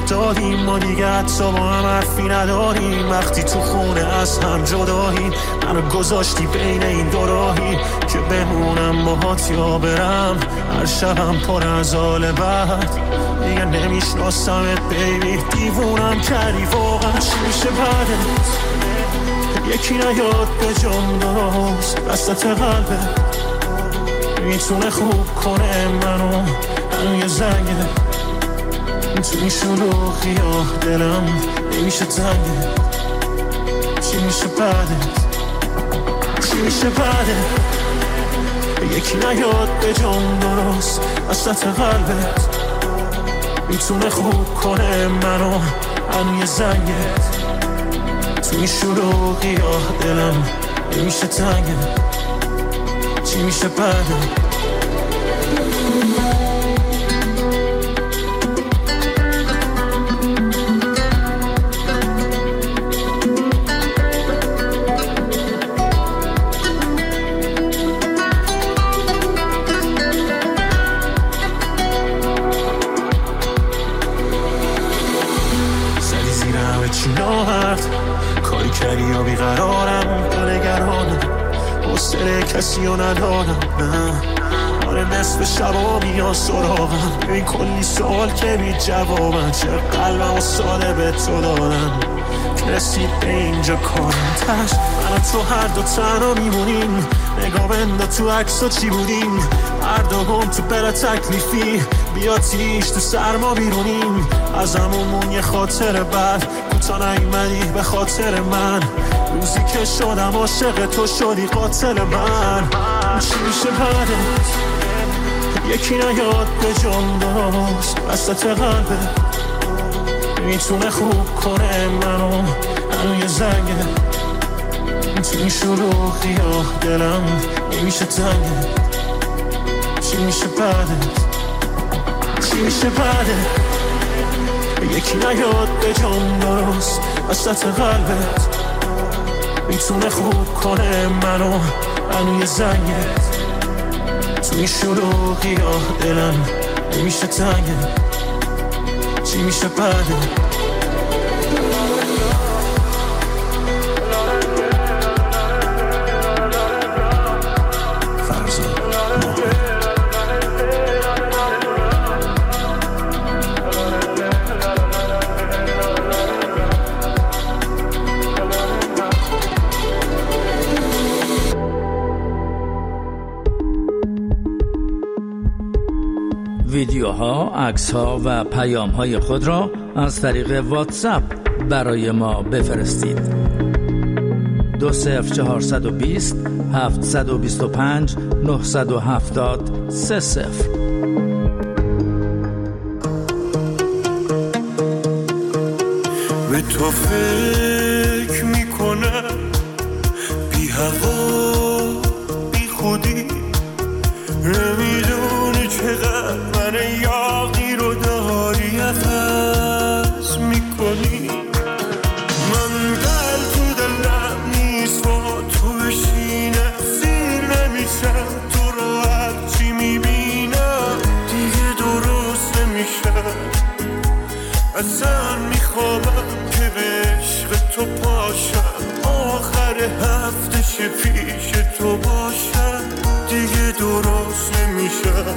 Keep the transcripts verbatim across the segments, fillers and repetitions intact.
افتادیم ما دیگه حتی با هم حرفی نداریم. وقتی تو خونه از هم جداییم منو گذاشتی بین این دو راهی که بمونم باهات یا برم. هر شبم پر از حال بد دیگه نمیشناسمت بیبی. دیوونم کردی واقعا چی میشه بعدت؟ یکی نیاد به جام درست وسط قلبت میتونه خوب کنه منو. منو یه زنگه تو این شلوغی ها دلم نمیشه تنگه. چی میشه بعدت؟ چی میشه بعدت؟ یکی نیاد به جام درست وسط قلبت میتونه خوب کنه منو. منو یه زنگه تو این شلوغی ها دلم نمیشه تنگه. چی میشه بعدت؟ زدی زیر همه چی ناهرد کاری کردی یا بیقرارم و نگرانم حوصله کسی رو ندارم. نه آره نصف شبا میان سراغم ببین کلی سوال که بی جوابم. چه قلبم و ساده به تو دادم که رسید به اینجا کارم تش. من و تو هر دو تنها میمونیم نگاه بنده تو عکسا چی بودیم. هر دو گم تو بلا تکلیفی بیا تیش تو سرما بیرونیم. از همونمون یه خاطر بد کوتا نیومدی به خاطر من. روزی که شدم عاشق تو شدی قاتل من. چی میشه بعدت؟ یکی نیاد به جام درست وسط قلبت میتونه خوب کنه منو. منو یه زنگه تو این شلوغی ها دلم نمیشه تنگه. چی میشه بعدت؟ چی میشه بعدت؟ یکی نیاد به جام درست وسط قلبت میتونه خوب کنه منو. منو یه زنگه تو این شلوغی ها دلم نمیشه تنگه. چی میشه بعدت؟ ویدیوها، عکس‌ها و پیام‌های خود را از طریق واتساپ برای ما بفرستید. دو صفر چهارصد و بیست هفتصد و بیست و پنج نهصد و هفتاد سه صفر. به تو فکر میکنم بی هوا بی خودی نمیدونی چقدر من یاقی رو داری عوض میکنی. من دل تو دلم نیست با تو بشینه سیر نمیشم. تو رو هرچی میبینم دیگه درست نمیشم. اصلا میخوابم که به عشق تو پاشم آخر هفته پیش تو باشم دیگه درست نمیشم.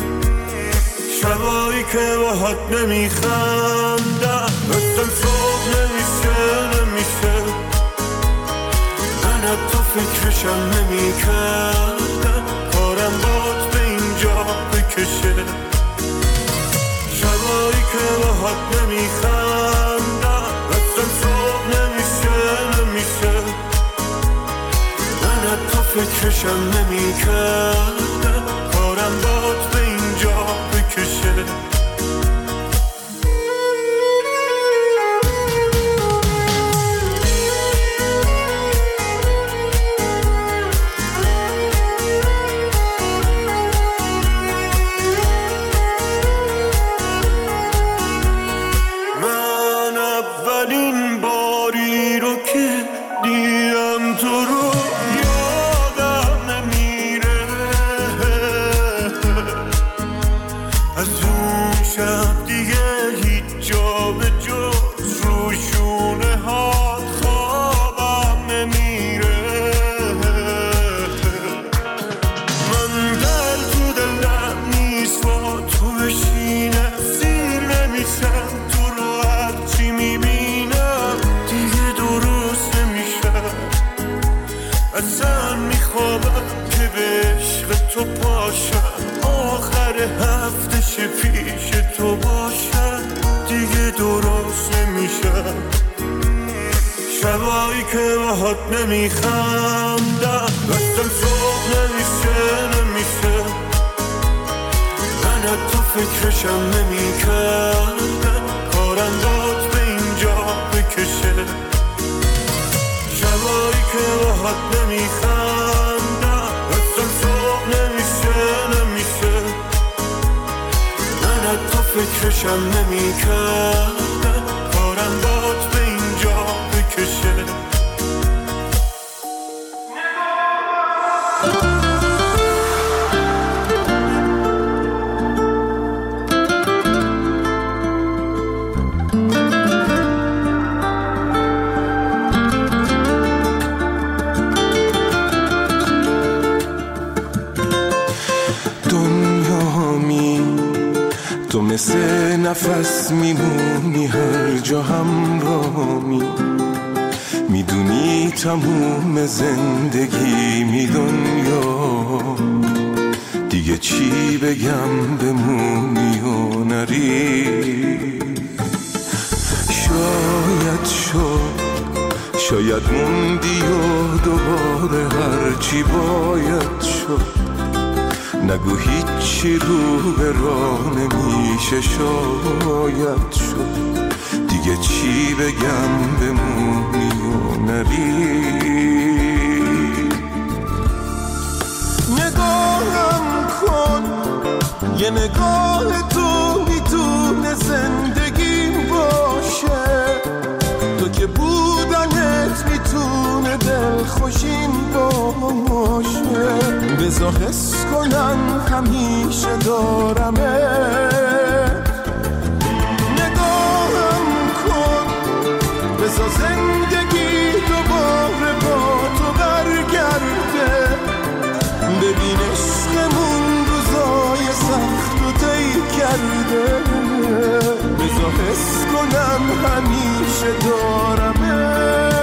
شبایی که باهات نمیخندم اصلا صبح نمیشه نمیشه. من حتی فکرشم نمیکردم کارم باد به اینجا بکشه. شبایی که باهات نمیخندم اصلا صبح نمیشه نمیشه. من حتی فکرشم نمیکردم کارم باد به اینجا بکشه. من اولین باری رو که دیدم تو رو یادم نمیره. اصلا میخوابم که به عشق تو پاشم، آخر هفته شه پیش تو باشم، دیگه درست نمیشم. شبایی که باهات نمیخندم دستم صبح نمیشه نمیشه، من حتی فکرشم نمیکردم، کارم داد به اینجا بکشه. شبایی که باهات نمیخندم دستم صبح نمیشه نمیشه، من حتی فکرشم نمیکردم، کارم داد به اینجا بکشه. تو مثل نفس میمونی هر جا همراهمی، میدونی تموم زندگی می دنیا، دیگه چی بگم بمونی و نری. شاید شد شاید موندی و دوباره هرچی باید شد، نگو هیچی رو به راه نمیشه. شاید شد دیگه چی بگم بمونی و نری. نگاهم کن یه نگاه تو میتونه زندگیم باشه، تو که بودنت میتونه دلخوشیم باشه. بذار حس کنم همیشه دارمت، نگاهم کن بذار زندگی دوباره با تو برگرده، ببین عشقمون روزای سخت و طی کرده. بذار حس کنم همیشه دارمت.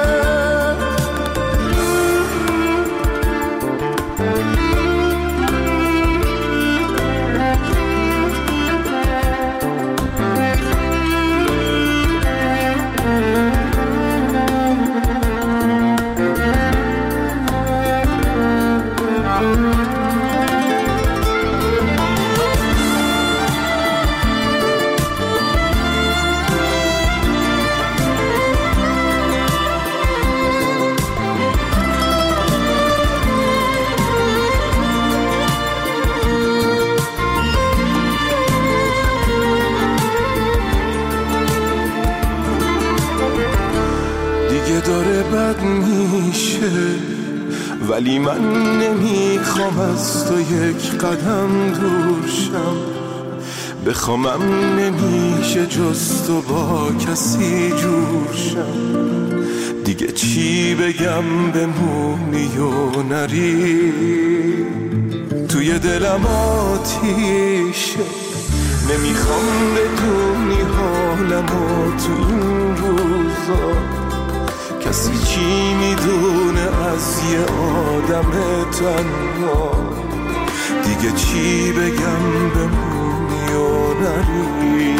داره بد میشه ولی من نمیخوام از تو یک قدم دور شم، بخوامم نمیشه جز تو با کسی جور شم. دیگه چی بگم بمونی و نری. توی دلم آتیشه نمیخوام بدونی حالمو تو این روزا، کسی چی میدونه از یه آدم تنها. دیگه چی بگم بمونی و نری.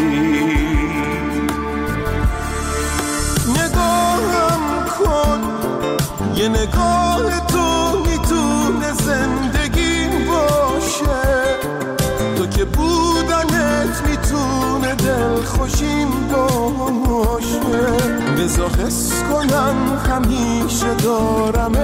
نگاهم کن یه نگاه تو میتونه زندگیم باشه، تو که بودنت میتونه دلخوشیم باشه. بذار حس کنم همیشه دارمت،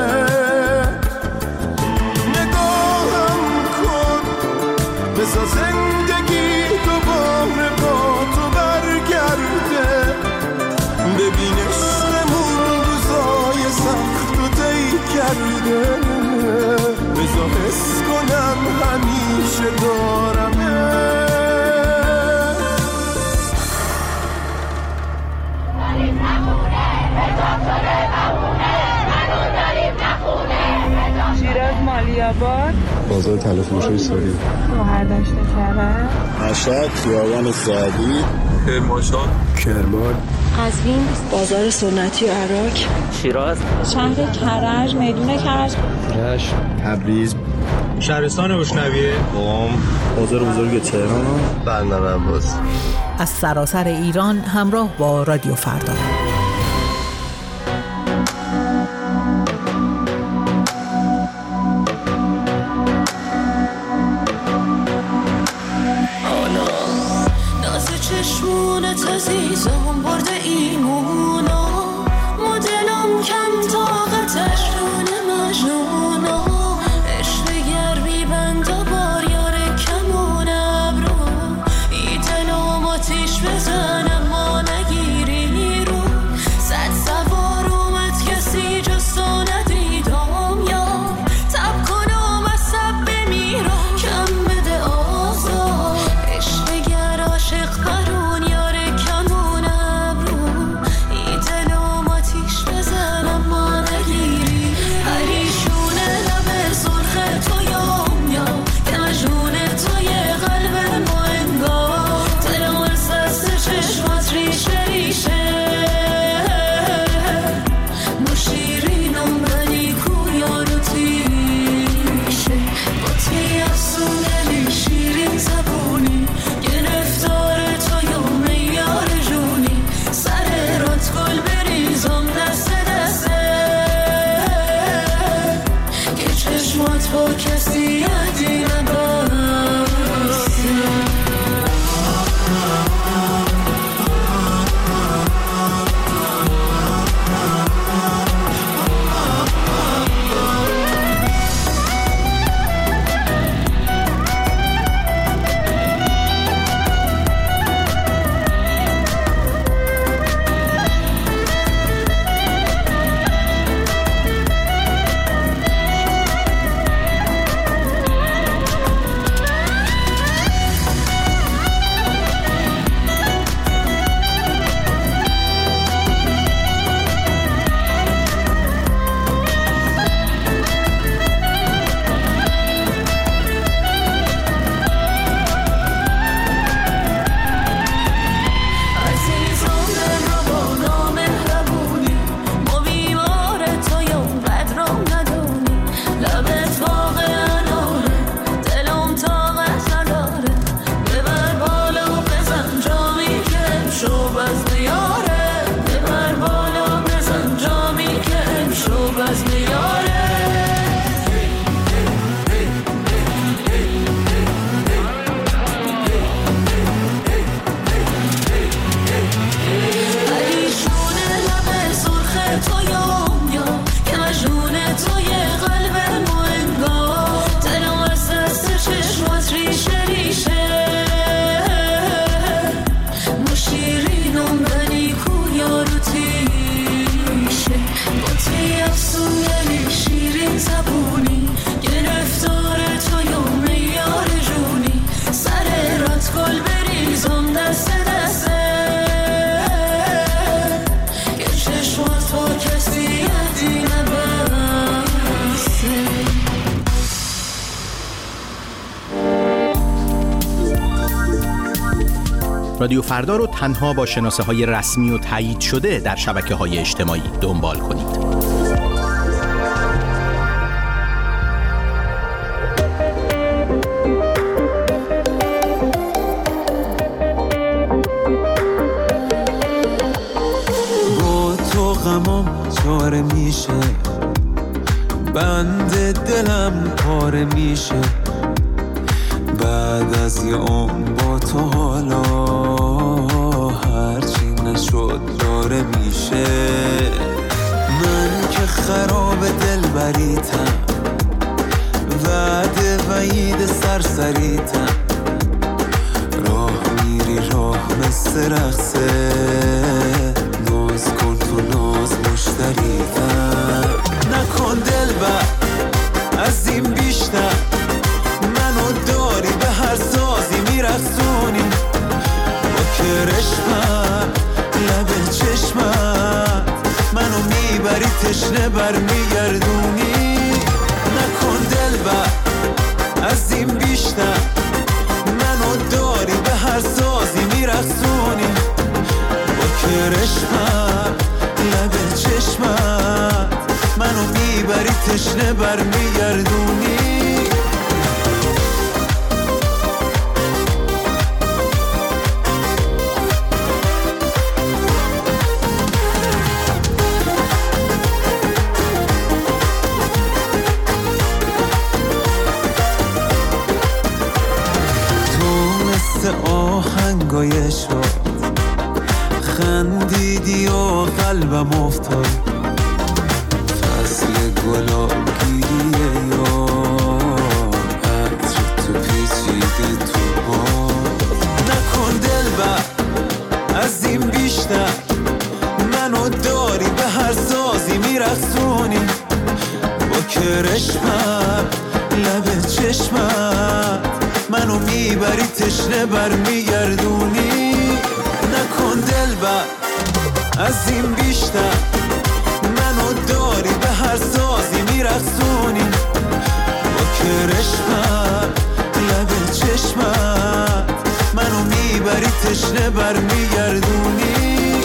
نگاهم کن بذار زندگی دوباره با تو برگرده، ببین عشقمون روزای سخت و طی کرده. بذار حس کنم همیشه دارمت. شیراز مالیاباد، بازار تلفروشی ساری، گوهر دشت کرد، مشهد، خیابان سعدی، کرمانشاه، کرمان، قزوین، بازار سنتی عراق، شیراز، شهر کرج، میدون کرج، رشت، تبریز، شهرستان بشنویه، قم، بازار بزرگ تهران، بندر عباس. از سراسر ایران همراه با رادیو فردا. چشمونت عزیزم برده ایمونا، مدلم کم طاقتش رون مجنونا، عشق گرمی بند و بار یار کمون ابرو، ای دلم آتیش بزنم ما نگیری رو، صد سوار اومد کسی جستو ندیدم یا تب کنم از سب بمیرم کم بده آزار، عشق گر عاشق برون رادیو فردا رو تنها با شناسه های رسمی و تایید شده در شبکه های اجتماعی دنبال کنید. با تو غمم چاره میشه، بند دلم پاره میشه، بعد از یه عمر با تو حالا هرچی نشد داره میشه. من که خراب دل بریتم، وعده وعید سرسریتم، راه میری راه مثل رقصه، ناز کن تو ناز مشتریتم. نکن دل بر از این بیشتر، منو داری به هر سازی میرقصونی، با کرشمت لب چشمت منو میبری تشنه بر میگردونی. نکن دل بر از این بیشتر، منو داری به هر سازی میرقصونی، با کرشمت چشمت لب چشمت منو میبری تشنه برمیگردونی. آهنگای شد خندیدی و قلبم افتاد فصل گلا گیریه یار عطر تو پیچیده تو ما. نکن دلبر از این بیشتر منو داری به هر سازی میرقصونی با کرشمت لب چشمت منو میبری تشنه برمیگردونی. نکن دلبر از این بیشتر منو داری به هر سازی میرقصونی با کرشمت لب چشمت منو میبری تشنه برمیگردونی.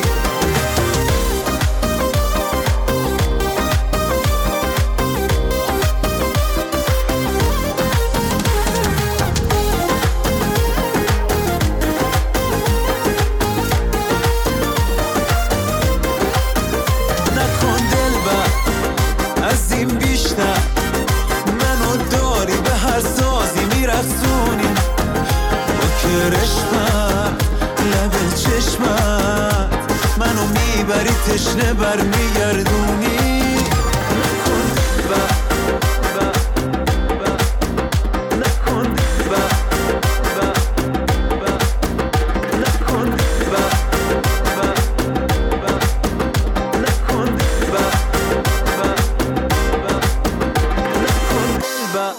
تشنه برمیگردونی. نکن با با با نکن با با با نکن با با با نکن با با با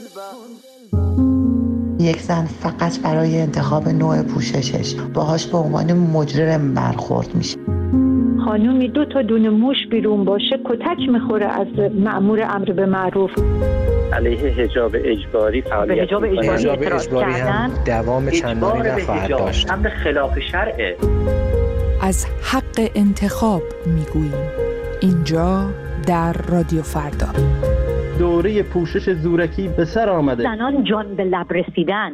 نکن با. یک زن فقط برای انتخاب نوع پوششش باهاش به عنوان مجرم برخورد میشه. خانومی دو تا دونه موش بیرون باشه کتک میخوره از مأمور امر به معروف. علیه حجاب اجباری فعالیت به حجاب اجباری, حجاب اجباری هم دوام چندانی نخواهد داشت. امر خلاف شرعه. از حق انتخاب میگوییم اینجا در رادیو فردا. دوره پوشش زورکی به سر آمده. زنان جان به لب رسیدن.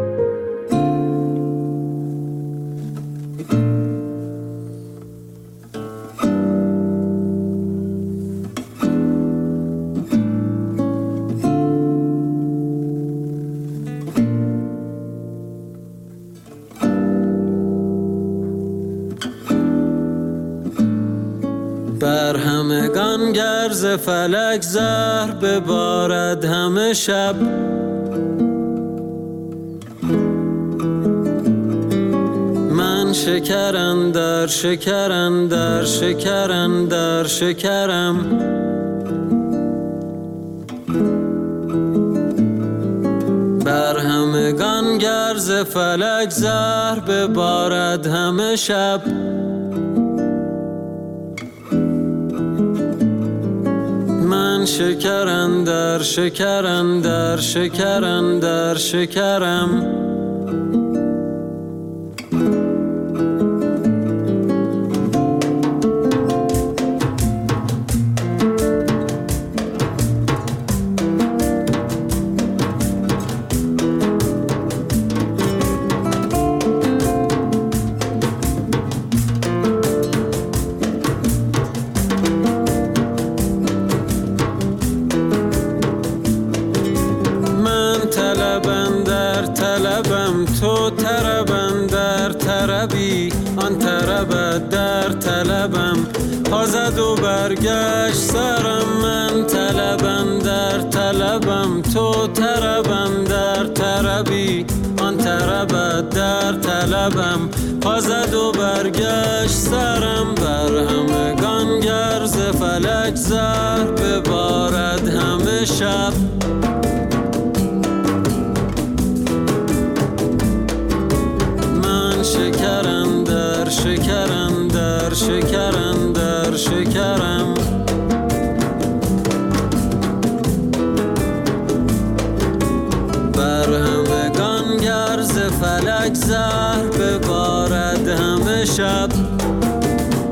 بر همگان گرز فلک زهر ببارد همه شب. من شکرم در شکرم در شکرم در شکرم. بر همگان گرز فلک زهر ببارد همه شب. من شکرم در شکرم در شکرم در شکرم. تو طربم در طربی آن طربت در طلبم. پازد و برگشت سرم من طلبم در طلبم. تو طربم در طربی آن طربت در طلبم. پازد و برگشت سرم. بر همگان گرز فلک زهر ببارد همه شب. شکرم در شکرم در شکرم در شکرم. بر همگان گرز فلک زهر ببارد همه شب.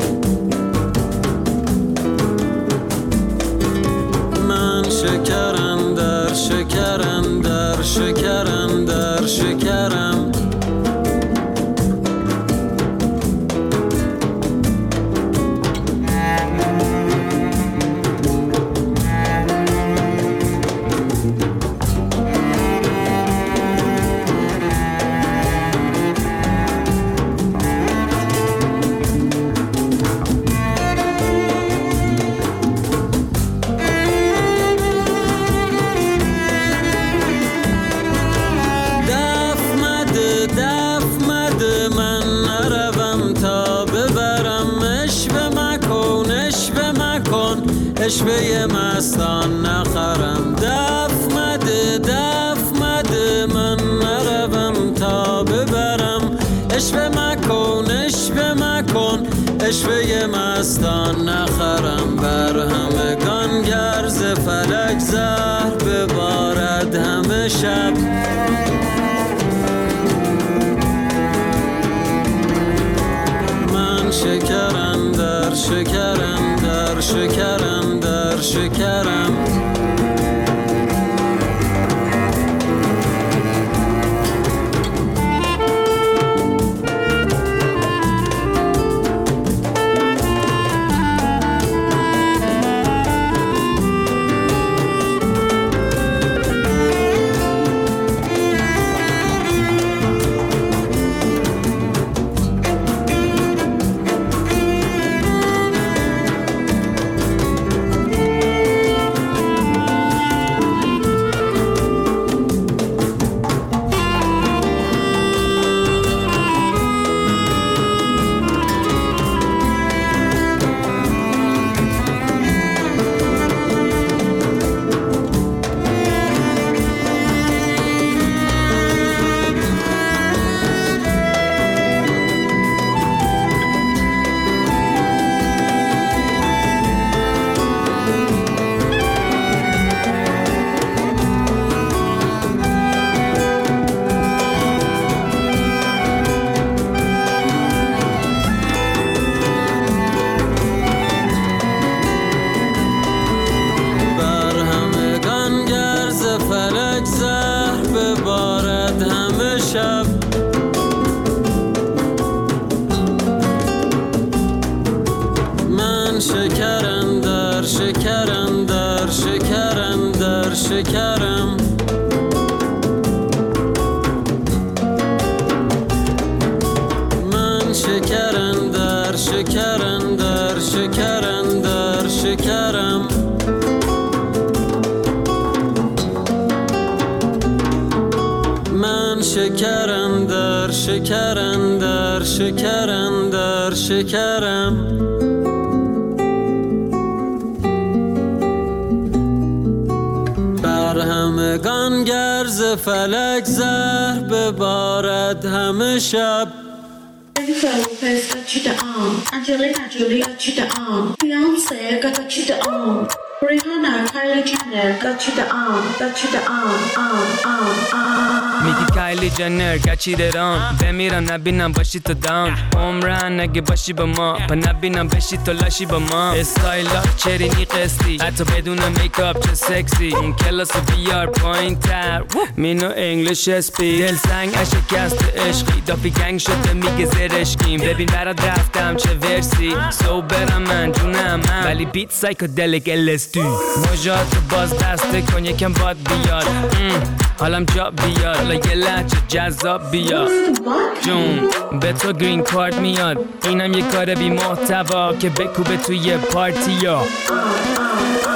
اشوه مستان نخرم. دف مده دف مده من نروم تا ببرم. اشوه مکن اشوه مکن اشوه مستان نخرم. بر همگان گرز فلک زهر ببارد همه شب. من شکرم در شکرم در شکرم در شکرم. شکرم من شکرم در شکرم در شکرم در شکرم. من شکرم در شکرم در شکرم در شکرم. همگان گرز فلک زهر ببارد همه شب. Jennifer Lopez got you the arm, Angelina Jolie got you the arm, Beyonce got you the arm, Rihanna, Kylie Jenner got you the arm, got you the arm, arm, arm, arm. میگی کایلی جنر گچیده رام بمیرم نبینم باشی تو داون عمرن نگه باشی با ما پا نبینم بشی تو لاشی با ما استایلا چرینی قسطی حتی بدون میکاپ چه سکسی این کلاس بیار پایین تر مینو انگلیش اسپی دل سنگ اشکست عشقی دافی گنگ شده میگه زرشکیم ببین برات رفتم چه ورسی سو برم من جونم من ولی بیت سایکودلیک الستو مجاتو باز دسته کن یکم باد بیاد حالم جا بیاد حالا یه لحچه جذاب بیاد جون به تو گرین کارت میاد اینم یه کار بی محتوا که بکوبه توی پارتی ها